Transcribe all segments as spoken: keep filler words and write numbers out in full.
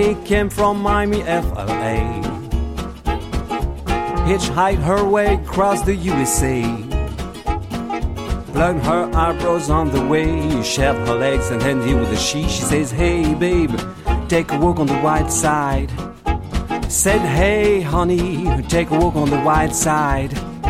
Candy came from Miami, F L A. Hitchhiked her way across the U S A. Plugged her eyebrows on the way. Shaved her legs and handy with a she. She says, hey babe, take a walk on the white side. Said, hey honey, take a walk on the white side.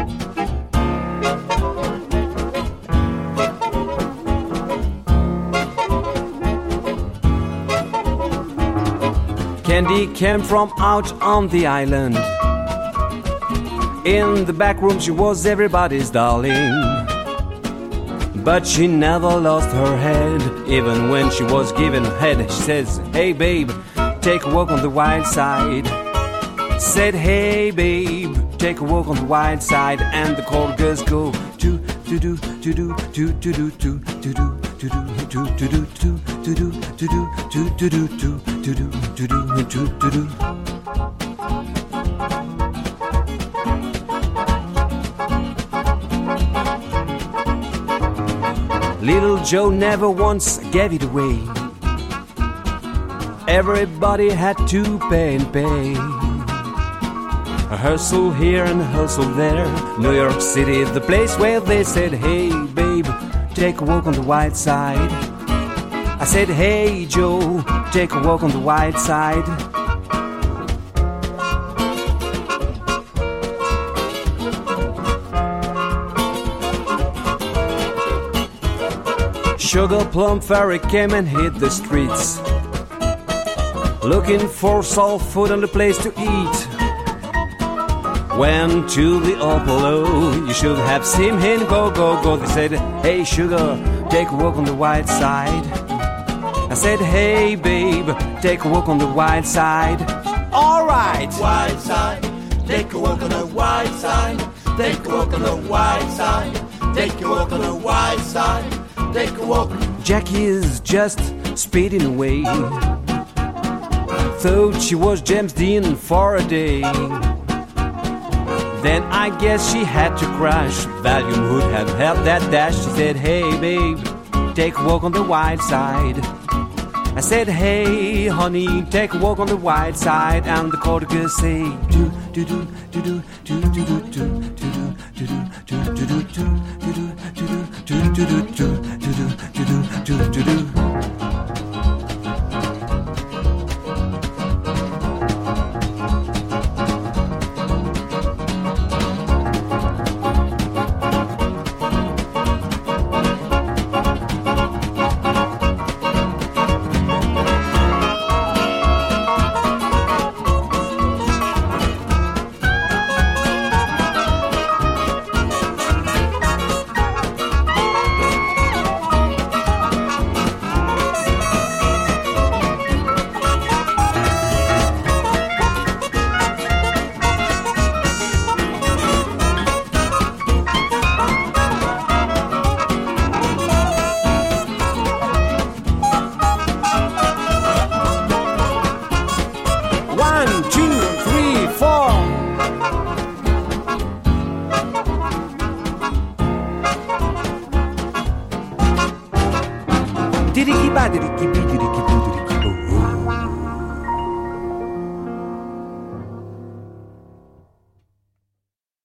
Candy came from out on the island. In the back room she was everybody's darling. But she never lost her head. Even when she was given head, she says, hey babe, take a walk on the wild side. Said, hey babe, take a walk on the wild side. And the cold girls go to to do to do to to do to to do to do to to do to to do to do to to do to to do to do to to do. Little Joe never once gave it away. Everybody had to pay and pay. A hustle here and a hustle there. New York City, the place where they said, hey babe, take a walk on the white side. I said, hey Joe, take a walk on the white side. Sugar Plum Fairy came and hit the streets, looking for soul food and a place to eat. Went to the Apollo, you should have seen him go, go, go. They said, hey sugar, take a walk on the white side. I said, hey babe, take a walk on the white side. Alright! White side, take a walk on the white side. Take a walk on the white side. Take a walk on the white side. Take a walk. Jackie is just speeding away. Thought she was James Dean for a day. Then I guess she had to crash. Valium would have helped that dash. She said, hey babe, take a walk on the white side. I said, hey honey, take a walk on the white side. And the courtiers say, do do do do do do do do do do do do do do do do do. One, two.